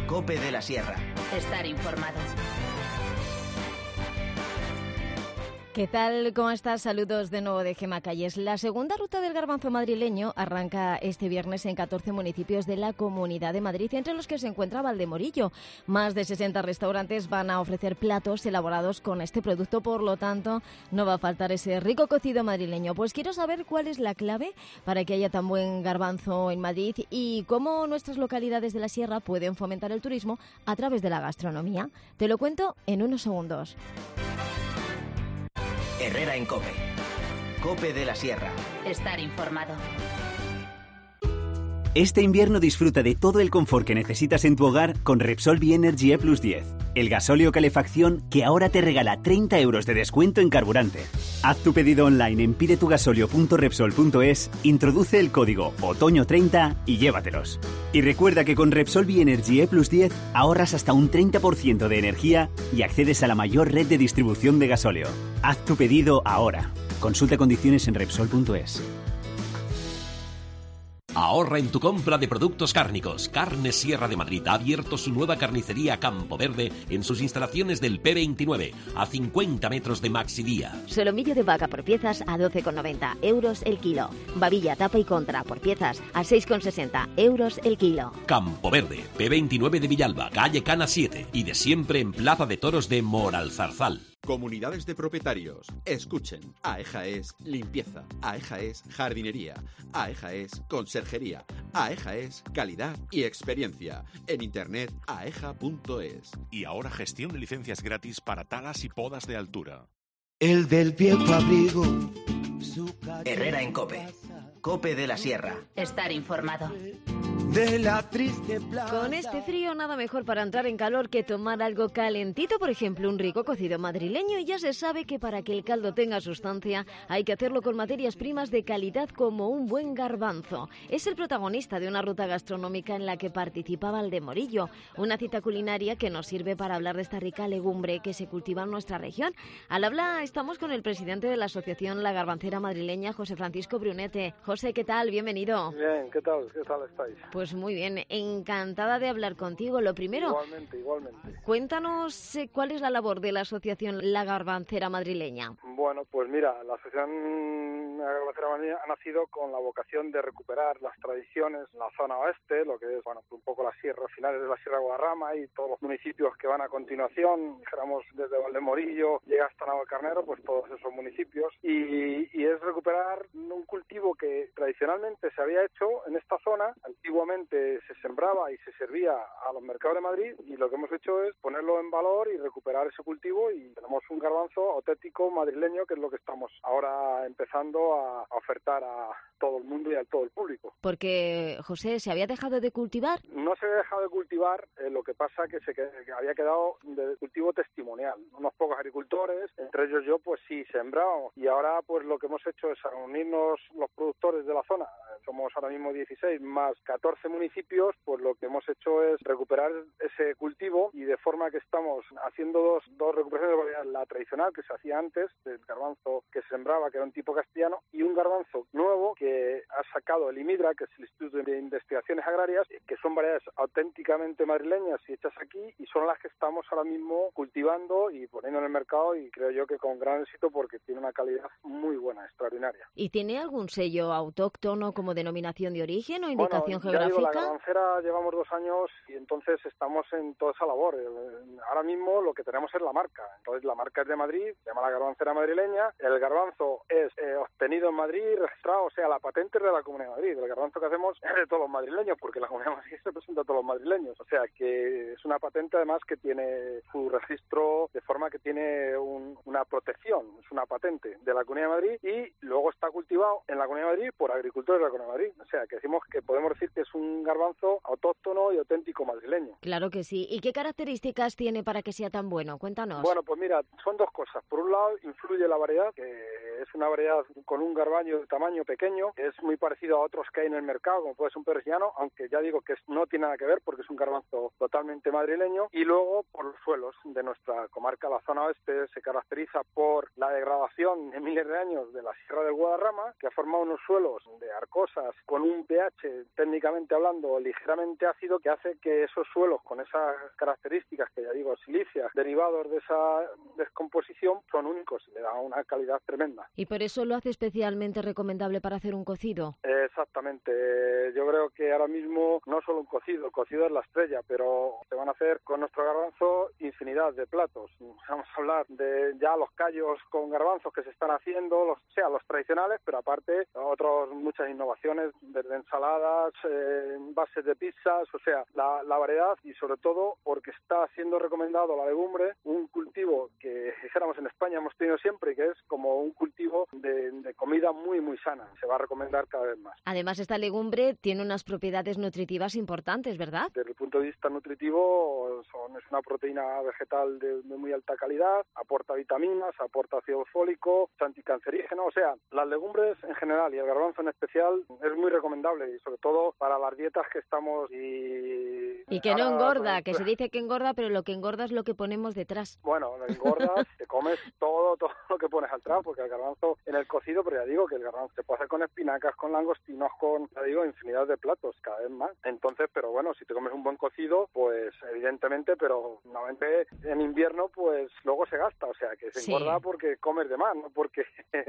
COPE de la Sierra. Estar informado. ¿Qué tal? ¿Cómo estás? Saludos de nuevo de Gemma Calles. La segunda ruta del garbanzo madrileño arranca este viernes en 14 municipios de la Comunidad de Madrid, entre los que se encuentra Valdemorillo. Más de 60 restaurantes van a ofrecer platos elaborados con este producto, por lo tanto, no va a faltar ese rico cocido madrileño. Pues quiero saber cuál es la clave para que haya tan buen garbanzo en Madrid y cómo nuestras localidades de la Sierra pueden fomentar el turismo a través de la gastronomía. Te lo cuento en unos segundos. Herrera en COPE. COPE de la Sierra. Estar informado. Este invierno disfruta de todo el confort que necesitas en tu hogar con Repsol Bienergy E+10, el gasóleo calefacción que ahora te regala 30 € de descuento en carburante. Haz tu pedido online en pidetugasolio.repsol.es, introduce el código OTOÑO30 y llévatelos. Y recuerda que con Repsol Bienergy E+10 ahorras hasta un 30% de energía y accedes a la mayor red de distribución de gasóleo. Haz tu pedido ahora. Consulta condiciones en Repsol.es. Ahorra en tu compra de productos cárnicos. Carnes Sierra de Madrid ha abierto su nueva carnicería Campo Verde en sus instalaciones del P29, a 50 metros de Maxidía. Solomillo de vaca por piezas a 12,90 € el kilo. Babilla, tapa y contra por piezas a 6,60 € el kilo. Campo Verde, P29 de Villalba, calle Cana 7 y de siempre en Plaza de Toros de Moralzarzal. Comunidades de propietarios, escuchen. AEJA es limpieza, AEJA es jardinería, AEJA es conserjería, AEJA es calidad y experiencia. En internet aeja.es. Y ahora gestión de licencias gratis para talas y podas de altura. El del viejo abrigo. Herrera en COPE. COPE de la Sierra. Estar informado. De la triste plaza. Con este frío nada mejor para entrar en calor que tomar algo calentito, por ejemplo un rico cocido madrileño, y ya se sabe que para que el caldo tenga sustancia hay que hacerlo con materias primas de calidad como un buen garbanzo. Es el protagonista de una ruta gastronómica en la que participa Valdemorillo, una cita culinaria que nos sirve para hablar de esta rica legumbre que se cultiva en nuestra región. Al habla estamos con el presidente de la asociación La Garbancera Madrileña, José Francisco Brunete. José, ¿qué tal? Bienvenido. Bien, ¿qué tal? ¿Qué tal estáis? Pues muy bien, encantada de hablar contigo. Lo primero, igualmente. Cuéntanos cuál es la labor de la asociación La Garbancera Madrileña. Bueno, pues mira, la asociación La Garbancera Madrileña ha nacido con la vocación de recuperar las tradiciones en la zona oeste, lo que es, bueno, un poco la sierra, finales de la Sierra de Guadarrama y todos los municipios que van a continuación, dijéramos desde Valdemorillo, llega hasta Navalcarnero, pues todos esos municipios, y es recuperar un cultivo que tradicionalmente se había hecho en esta zona. Antiguamente se sembraba y se servía a los mercados de Madrid, y lo que hemos hecho es ponerlo en valor y recuperar ese cultivo, y tenemos un garbanzo auténtico madrileño, que es lo que estamos ahora empezando a ofertar a todo el mundo y a todo el público. Porque, José, ¿se había dejado de cultivar? No se había dejado de cultivar, lo que pasa que que había quedado de cultivo testimonial. Unos pocos agricultores, entre ellos yo, pues sí, sembrábamos, y ahora pues lo que hemos hecho es reunirnos los productores de la zona. Somos ahora mismo 16 más 14 municipios, pues lo que hemos hecho es recuperar ese cultivo, y de forma que estamos haciendo dos recuperaciones de variedad: la tradicional, que se hacía antes, del garbanzo que se sembraba, que era un tipo castellano, y un garbanzo nuevo que ha sacado el IMIDRA, que es el Instituto de Investigaciones Agrarias, que son variedades auténticamente madrileñas y hechas aquí, y son las que estamos ahora mismo cultivando y poniendo en el mercado, y creo yo que con gran éxito, porque tiene una calidad muy buena, extraordinaria. ¿Y tiene algún sello autóctono como denominación de origen o indicación geográfica? Digo, la Garbancera llevamos 2 años y entonces estamos en toda esa labor. Ahora mismo lo que tenemos es la marca. Entonces la marca es de Madrid, se llama La Garbancera Madrileña. El garbanzo es obtenido en Madrid, registrado, o sea, la patente es de la Comunidad de Madrid. El garbanzo que hacemos es de todos los madrileños, porque la Comunidad de Madrid representa a todos los madrileños. O sea, que es una patente además que tiene su registro, de forma que tiene una protección. Es una patente de la Comunidad de Madrid, y luego está cultivado en la Comunidad de Madrid por agricultores de la Comunidad de Madrid. O sea, que decimos que podemos decir que es un garbanzo autóctono y auténtico madrileño. Claro que sí. ¿Y qué características tiene para que sea tan bueno? Cuéntanos. Bueno, pues mira, son 2 cosas. Por un lado, influye la variedad, que es una variedad con un garbaño de tamaño pequeño, que es muy parecido a otros que hay en el mercado, como puede ser un persiano, aunque ya digo que no tiene nada que ver, porque es un garbanzo totalmente madrileño. Y luego, por los suelos de nuestra comarca, la zona oeste, se caracteriza por la degradación de miles de años de la Sierra del Guadarrama, que ha formado unos suelos de arcos arcillosas con un pH técnicamente hablando ligeramente ácido, que hace que esos suelos con esas características que ya digo, silíceas, derivados de esa descomposición, son únicos, le da una calidad tremenda. ¿Y por eso lo hace especialmente recomendable para hacer un cocido? Exactamente, yo creo que ahora mismo no solo un cocido, el cocido es la estrella, pero se van a hacer con nuestro garbanzo infinidad de platos. Vamos a hablar de ya los callos con garbanzos que se están haciendo, los tradicionales, pero aparte muchas innovaciones, desde ensaladas, bases de pizzas, o sea, la variedad, y sobre todo porque está siendo recomendado la legumbre, un cultivo que dijéramos en España hemos tenido siempre, que es como un cultivo de comida muy muy sana. Se va a recomendar cada vez más. Además, esta legumbre tiene unas propiedades nutritivas importantes, ¿verdad? Desde el punto de vista nutritivo, es una proteína vegetal de muy alta calidad, aporta vitaminas, aporta ácido fólico, es anticancerígeno, o sea, las legumbres en general y el garbanzo en especial es muy recomendable, y sobre todo para las dietas que estamos y que no engorda, que se dice que engorda, pero lo que engorda es lo que ponemos detrás. Bueno, engordas, te comes todo lo que pones atrás, porque el garbanzo en el cocido, pero ya digo que el garbanzo se puede hacer con espinacas, con langostinos, con, ya digo, infinidad de platos, cada vez más. Entonces, pero bueno, si te comes un buen cocido, pues evidentemente, pero normalmente en invierno, pues luego se gasta, o sea, que se engorda porque comes de más, no porque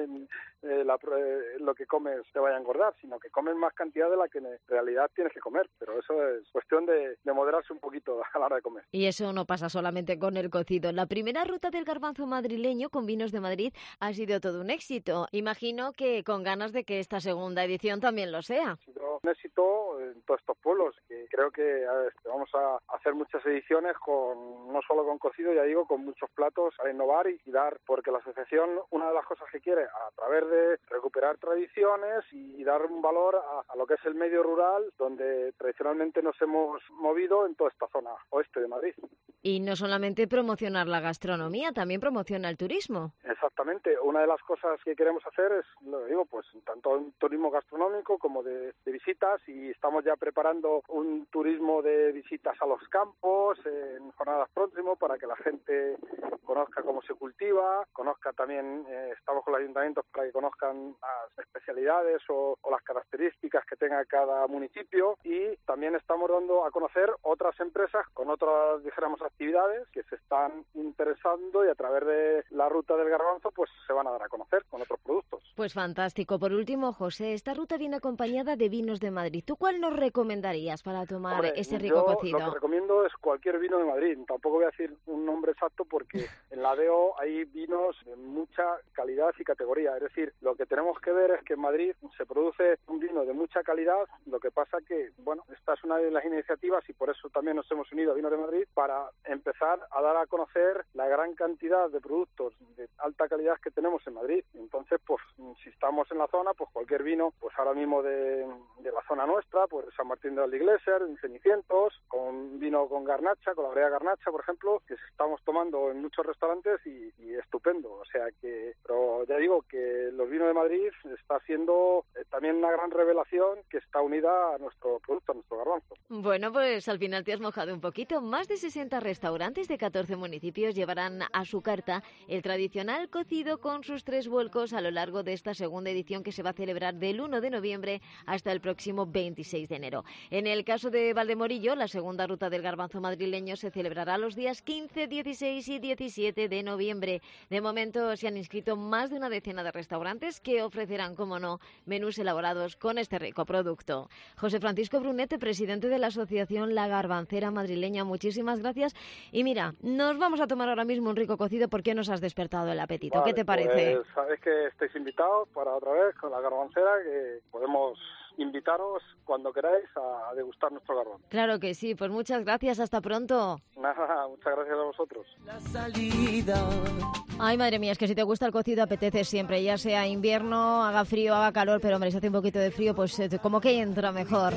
lo que comes te vaya a engordar, sino que comes más cantidad de la que en realidad tienes que comer, pero eso es cuestión de moderarse un poquito a la hora de comer. Y eso no pasa solamente con el cocido. La primera ruta del garbanzo madrileño con vinos de Madrid ha sido todo un éxito. Imagino que con ganas de que esta segunda edición también lo sea. Ha sido un éxito en todos estos pueblos, que creo que vamos a hacer muchas ediciones no solo con cocido, ya digo, con muchos platos, a innovar y dar, porque la asociación, una de las cosas que quiere, a través de recuperar tradiciones y dar un valor a lo que es el medio rural, donde tradicionalmente nos hemos movido en toda esta zona oeste de Madrid. Y no solamente promocionar la gastronomía, también promociona el turismo. Exactamente. Una de las cosas que queremos hacer es, lo digo, pues tanto un turismo gastronómico como de visitas, y estamos ya preparando un turismo de visitas a los campos en jornadas próximas para que la gente conozca cómo se cultiva, conozca también, estamos con los ayuntamientos para que conozcan las especialidades o las características que tenga cada municipio, y también estamos dando a conocer otras empresas con otras, dijéramos, actividades que se están interesando, y a través de la ruta del garbanzo pues se van a dar a conocer con otros productos. Pues fantástico. Por último, José, esta ruta viene acompañada de vinos de Madrid. ¿Tú cuál nos recomendarías para tomar ese rico cocido? Lo que recomiendo es cualquier vino de Madrid. Tampoco voy a decir un nombre exacto porque en la DEO hay vinos de mucha calidad y categoría. Es decir, lo que tenemos que ver es que en Madrid se produce un vino de mucha calidad. Lo que pasa que, bueno, esta es una de las iniciativas, y por eso también nos hemos unido a Vinos de Madrid, para empezar a dar a conocer la gran cantidad de productos de alta calidad que tenemos en Madrid. Entonces, pues si estamos en la zona, pues cualquier vino, pues ahora mismo de la zona nuestra, pues San Martín de Valdigleser, en Cenicientos, con vino con garnacha, con la brea garnacha, por ejemplo, que estamos tomando en muchos restaurantes y estupendo. O sea que, pero ya digo que los vinos de Madrid está siendo también una gran revelación que está unida a nuestro producto, a nuestro garbanzo. Bueno, pues al final te has mojado un poquito. Más de 60 restaurantes de 14 municipios llevarán a su carta el tradicional cocido con sus 3 vuelcos a lo largo de esta segunda edición, que se va a celebrar del 1 de noviembre hasta el próximo 26 de enero. En el caso de Valdemorillo, la segunda ruta del garbanzo madrileño se celebrará los días 15, 16 y 17 de noviembre. De momento se han inscrito más de una decena de restaurantes que ofrecerán, como no, menús elaborados con este rico producto. José Francisco Brunete, presidente de la asociación La Garbancera Madrileña, muchísimas gracias. Y mira, nos vamos a tomar ahora mismo un rico cocido porque nos has despertado el apetito. Vale, ¿qué te parece? Pues sabéis que estáis invitados para otra vez con La Garbancera, que podemos invitaros cuando queráis a degustar nuestro garbanzo. Claro que sí, pues muchas gracias, hasta pronto. Nada, muchas gracias a vosotros. La salida. Ay, madre mía, es que si te gusta el cocido apetece siempre, ya sea invierno, haga frío, haga calor, pero hombre, si hace un poquito de frío, pues como que entra mejor.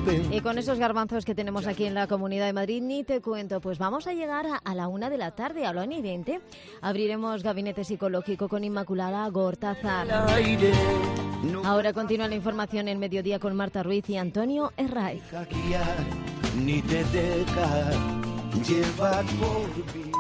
Y con esos garbanzos que tenemos aquí en la Comunidad de Madrid, ni te cuento, pues vamos a llegar a la 1 de la tarde, a la 1:20. Abriremos Gabinete Psicológico con Inmaculada Gortázar. Ahora continúa la información en Mediodía con Marta Ruiz y Antonio Herraiz. Ni te deja llevar por mí.